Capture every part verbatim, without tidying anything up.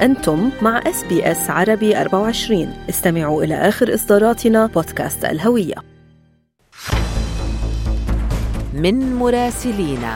أنتم مع إس بي إس عربي أربعة وعشرين. استمعوا إلى آخر إصداراتنا بودكاست الهوية. من مراسلينا.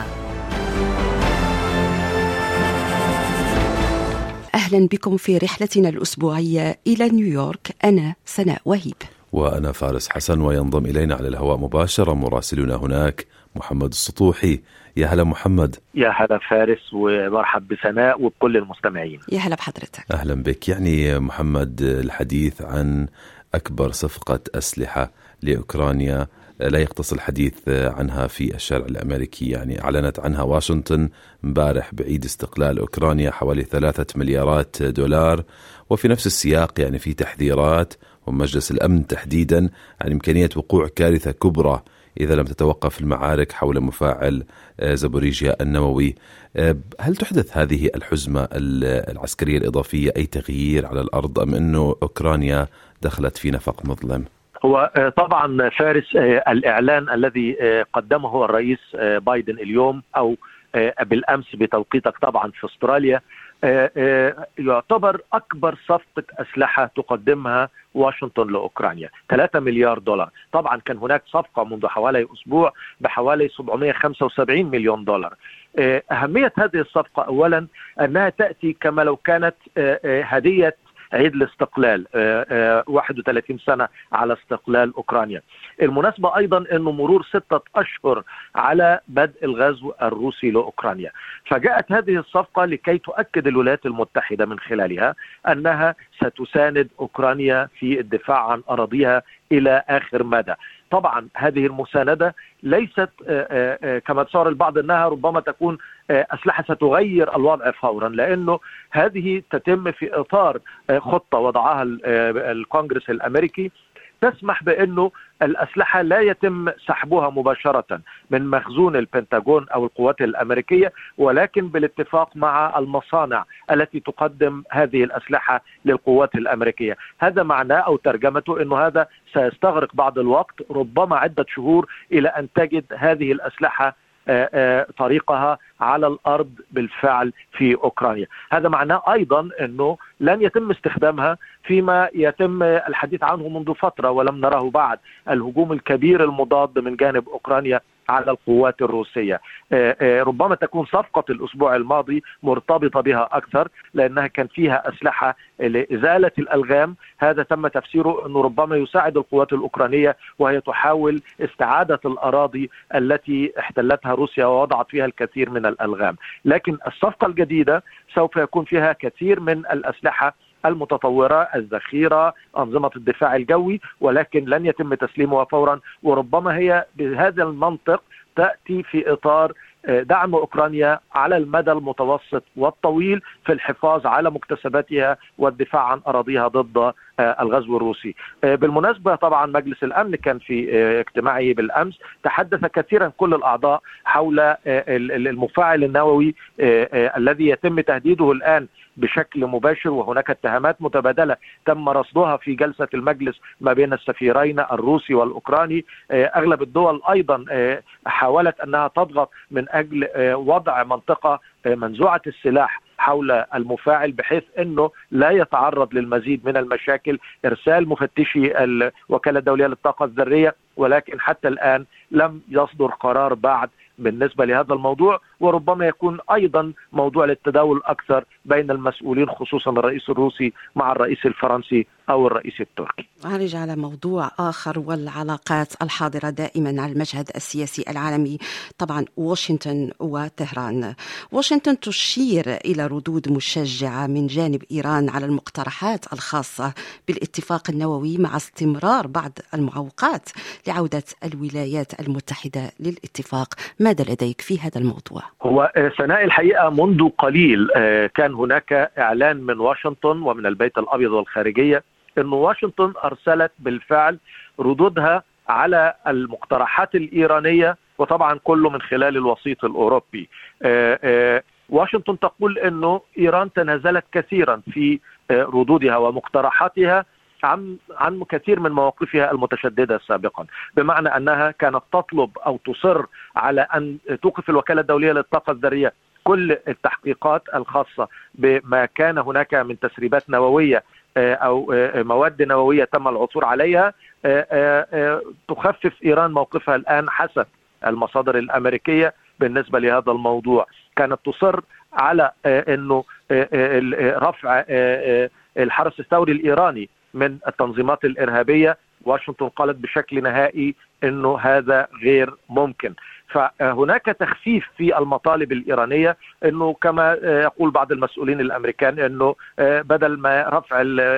أهلا بكم في رحلتنا الأسبوعية إلى نيويورك. أنا سناء وهيب وأنا فارس حسن، وينضم إلينا على الهواء مباشرة مراسلنا هناك محمد السطوحي. يا هلا محمد. يا هلا فارس، ومرحب بسناء وبكل المستمعين. يا هلا بحضرتك. أهلا بك. يعني محمد، الحديث عن أكبر صفقة أسلحة لأوكرانيا لا يقتصر الحديث عنها في الشارع الأمريكي. يعني أعلنت عنها واشنطن مبارح بعيد استقلال أوكرانيا حوالي ثلاثة مليارات دولار، وفي نفس السياق يعني في تحذيرات ومجلس الأمن تحديدا عن إمكانية وقوع كارثة كبرى إذا لم تتوقف المعارك حول مفاعل زابوريجيا النووي. هل تحدث هذه الحزمة العسكرية الإضافية أي تغيير على الأرض، أم أنه أوكرانيا دخلت في نفق مظلم؟ هو طبعا فارس، الإعلان الذي قدمه الرئيس بايدن اليوم أو بالأمس بتوقيتك طبعا في أستراليا يعتبر أكبر صفقة أسلحة تقدمها واشنطن لأوكرانيا، ثلاثة مليار دولار. طبعا كان هناك صفقة منذ حوالي أسبوع بحوالي سبعمائة وخمسة وسبعين مليون دولار. أهمية هذه الصفقة أولا أنها تأتي كما لو كانت هدية عيد الاستقلال، واحد وثلاثين سنة على استقلال أوكرانيا. المناسبة أيضا أنه مرور ستة أشهر على بدء الغزو الروسي لأوكرانيا، فجاءت هذه الصفقة لكي تؤكد الولايات المتحدة من خلالها أنها ستساند أوكرانيا في الدفاع عن أراضيها إلى آخر مدى. طبعا هذه المساندة ليست كما تصور البعض أنها ربما تكون أسلحة ستغير الوضع فورا، لأنه هذه تتم في إطار خطة وضعها الكونغرس الأمريكي تسمح بأنه الأسلحة لا يتم سحبها مباشرة من مخزون البنتاغون أو القوات الأمريكية، ولكن بالاتفاق مع المصانع التي تقدم هذه الأسلحة للقوات الأمريكية. هذا معناه أو ترجمته أنه هذا سيستغرق بعض الوقت، ربما عدة شهور، إلى أن تجد هذه الأسلحة طريقها على الأرض بالفعل في أوكرانيا. هذا معناه أيضا أنه لن يتم استخدامها فيما يتم الحديث عنه منذ فترة ولم نراه بعد، الهجوم الكبير المضاد من جانب أوكرانيا على القوات الروسية. ربما تكون صفقة الأسبوع الماضي مرتبطة بها أكثر، لأنها كان فيها أسلحة لإزالة الألغام. هذا تم تفسيره أنه ربما يساعد القوات الأوكرانية وهي تحاول استعادة الأراضي التي احتلتها روسيا ووضعت فيها الكثير من الألغام. لكن الصفقة الجديدة سوف يكون فيها كثير من الأسلحة المتطورة، الذخيرة، أنظمة الدفاع الجوي، ولكن لن يتم تسليمها فورا. وربما هي بهذا المنطق تأتي في إطار دعم أوكرانيا على المدى المتوسط والطويل في الحفاظ على مكتسباتها والدفاع عن أراضيها ضد الغزو الروسي. بالمناسبة طبعا مجلس الأمن كان في اجتماعه بالأمس تحدث كثيرا كل الأعضاء حول المفاعل النووي الذي يتم تهديده الآن بشكل مباشر، وهناك اتهامات متبادلة تم رصدها في جلسة المجلس ما بين السفيرين الروسي والأوكراني. أغلب الدول أيضا حاولت أنها تضغط من أجل وضع منطقة منزوعة السلاح حول المفاعل بحيث أنه لا يتعرض للمزيد من المشاكل، إرسال مفتشي الوكالة الدولية للطاقة الذرية، ولكن حتى الآن لم يصدر قرار بعد بالنسبة لهذا الموضوع. وربما يكون أيضا موضوع للتداول أكثر بين المسؤولين، خصوصا الرئيس الروسي مع الرئيس الفرنسي أو الرئيس التركي. هنرجع على موضوع آخر، والعلاقات الحاضرة دائما على المشهد السياسي العالمي، طبعا واشنطن وطهران. واشنطن تشير إلى ردود مشجعة من جانب إيران على المقترحات الخاصة بالاتفاق النووي، مع استمرار بعض المعوقات لعودة الولايات المتحدة للاتفاق. ماذا لديك في هذا الموضوع؟ هو سناء الحقيقة منذ قليل كان هناك إعلان من واشنطن ومن البيت الأبيض والخارجية أن واشنطن أرسلت بالفعل ردودها على المقترحات الإيرانية، وطبعا كله من خلال الوسيط الأوروبي. واشنطن تقول أنه إيران تنازلت كثيرا في ردودها ومقترحاتها عن عن كثير من مواقفها المتشددة سابقا، بمعنى أنها كانت تطلب أو تصر على أن توقف الوكالة الدولية للطاقة الذرية كل التحقيقات الخاصة بما كان هناك من تسريبات نووية أو مواد نووية تم العثور عليها تخفف إيران موقفها الآن حسب المصادر الأمريكية بالنسبة لهذا الموضوع. كانت تصر على أنه رفع الحرس الثوري الإيراني من التنظيمات الإرهابية. واشنطن قالت بشكل نهائي أنه هذا غير ممكن. فهناك تخفيف في المطالب الإيرانية، أنه كما يقول بعض المسؤولين الأمريكان أنه بدل ما رفع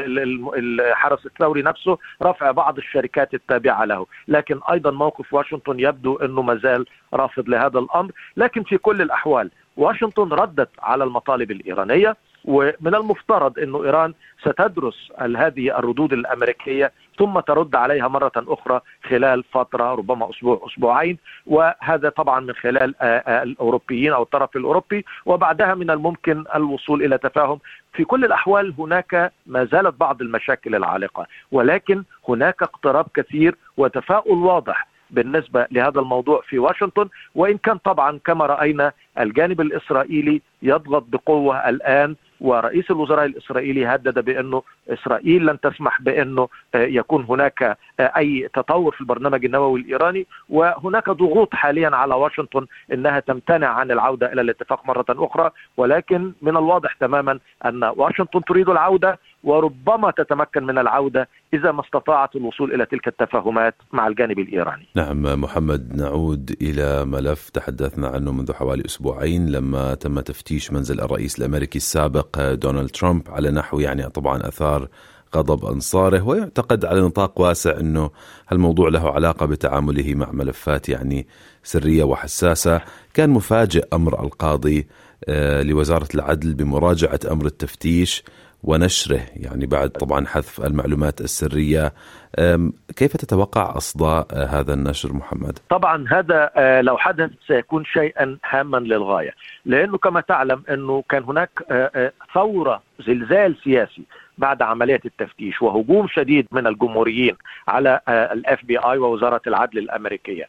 الحرس الثوري نفسه رفع بعض الشركات التابعة له. لكن أيضا موقف واشنطن يبدو أنه مازال رافض لهذا الأمر. لكن في كل الأحوال واشنطن ردت على المطالب الإيرانية، ومن المفترض أنه إيران ستدرس هذه الردود الأمريكية ثم ترد عليها مرة أخرى خلال فترة ربما أسبوع أسبوعين، وهذا طبعا من خلال الأوروبيين أو الطرف الأوروبي، وبعدها من الممكن الوصول إلى تفاهم. في كل الأحوال هناك ما زالت بعض المشاكل العالقة، ولكن هناك اقتراب كثير وتفاؤل واضح بالنسبة لهذا الموضوع في واشنطن. وإن كان طبعا كما رأينا الجانب الإسرائيلي يضغط بقوة الآن، ورئيس الوزراء الإسرائيلي هدد بأنه إسرائيل لن تسمح بأنه يكون هناك أي تطور في البرنامج النووي الإيراني، وهناك ضغوط حاليا على واشنطن أنها تمتنع عن العودة إلى الاتفاق مرة أخرى. ولكن من الواضح تماما أن واشنطن تريد العودة، وربما تتمكن من العودة إذا ما استطاعت الوصول إلى تلك التفاهمات مع الجانب الإيراني. نعم محمد، نعود إلى ملف تحدثنا عنه منذ حوالي أسبوعين لما تم تفتيش منزل الرئيس الأمريكي السابق دونالد ترامب على نحو يعني طبعا أثار غضب أنصاره، ويعتقد على نطاق واسع أنه هالموضوع له علاقة بتعامله مع ملفات يعني سرية وحساسة. كان مفاجئ أمر القاضي لوزارة العدل بمراجعة أمر التفتيش ونشره يعني بعد طبعا حذف المعلومات السرية. كيف تتوقع أصداء هذا النشر محمد؟ طبعا هذا لو حدث سيكون شيئا هاما للغاية، لأنه كما تعلم أنه كان هناك ثورة زلزال سياسي بعد عملية التفتيش وهجوم شديد من الجمهوريين على الاف بي اي ووزارة العدل الأمريكية.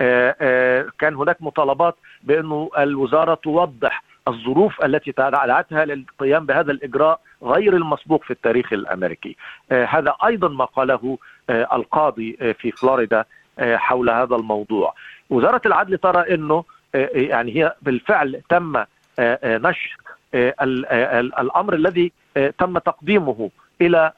كان هناك مطالبات بأنه الوزارة توضح الظروف التي دعتها للقيام بهذا الإجراء غير المسبوق في التاريخ الأمريكي. هذا أيضا ما قاله القاضي في فلوريدا حول هذا الموضوع. وزارة العدل ترى أنه يعني هي بالفعل تم نشر الأمر الذي تم تقديمه إلى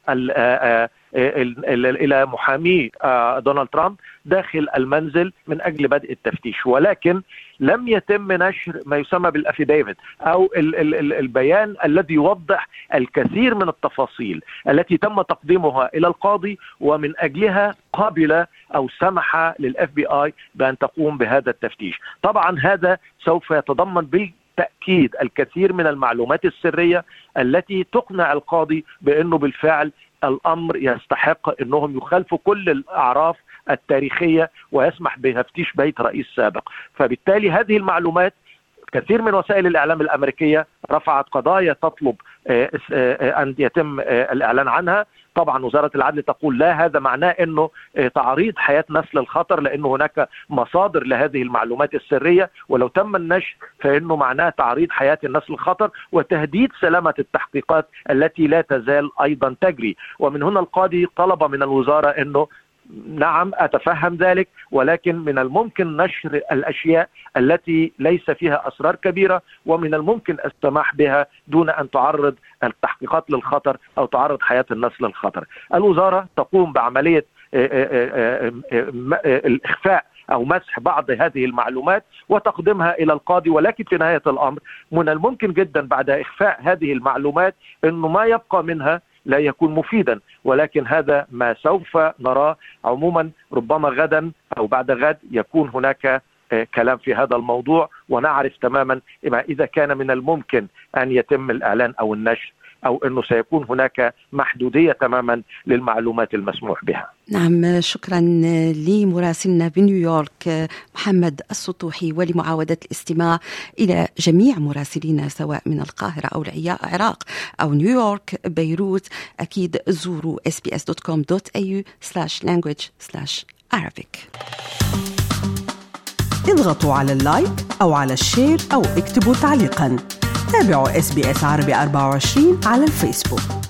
إلى محامي دونالد ترامب داخل المنزل من أجل بدء التفتيش، ولكن لم يتم نشر ما يسمى بالأفيديفيت أو البيان الذي يوضح الكثير من التفاصيل التي تم تقديمها إلى القاضي ومن أجلها قابل أو سمح للإف بي آي بأن تقوم بهذا التفتيش. طبعا هذا سوف يتضمن بال تأكيد الكثير من المعلومات السرية التي تقنع القاضي بأنه بالفعل الأمر يستحق أنهم يخالفوا كل الأعراف التاريخية ويسمح بتفتيش بيت رئيس سابق. فبالتالي هذه المعلومات كثير من وسائل الإعلام الأمريكية رفعت قضايا تطلب أن يتم الإعلان عنها. طبعا وزارة العدل تقول لا، هذا معناه أنه تعريض حياة نسل الخطر، لأنه هناك مصادر لهذه المعلومات السرية، ولو تم النشر فإنه معناه تعريض حياة النسل الخطر وتهديد سلامة التحقيقات التي لا تزال أيضا تجري. ومن هنا القاضي طلب من الوزارة أنه نعم أتفهم ذلك، ولكن من الممكن نشر الأشياء التي ليس فيها أسرار كبيرة، ومن الممكن السماح بها دون أن تعرض التحقيقات للخطر أو تعرض حياة الناس للخطر. الوزارة تقوم بعملية الإخفاء أو مسح بعض هذه المعلومات وتقديمها إلى القاضي، ولكن في نهاية الأمر من الممكن جدا بعد إخفاء هذه المعلومات أنه ما يبقى منها لا يكون مفيدا، ولكن هذا ما سوف نراه. عموما ربما غدا أو بعد غد يكون هناك كلام في هذا الموضوع، ونعرف تماما إذا كان من الممكن أن يتم الإعلان أو النشر أو أنه سيكون هناك محدودية تماما للمعلومات المسموح بها. نعم، شكرا لمراسلنا بنيويورك محمد السطوحي، ولمعاودة الاستماع إلى جميع مراسلينا سواء من القاهرة أو العراق أو نيويورك بيروت. أكيد زوروا اس بي اس دوت كوم دوت اي يو سلاش لانجويج سلاش عربيك. اضغطوا على اللايك أو على الشير أو اكتبوا تعليقاً. تابعوا إس بي إس عربي أربعة وعشرين على الفيسبوك.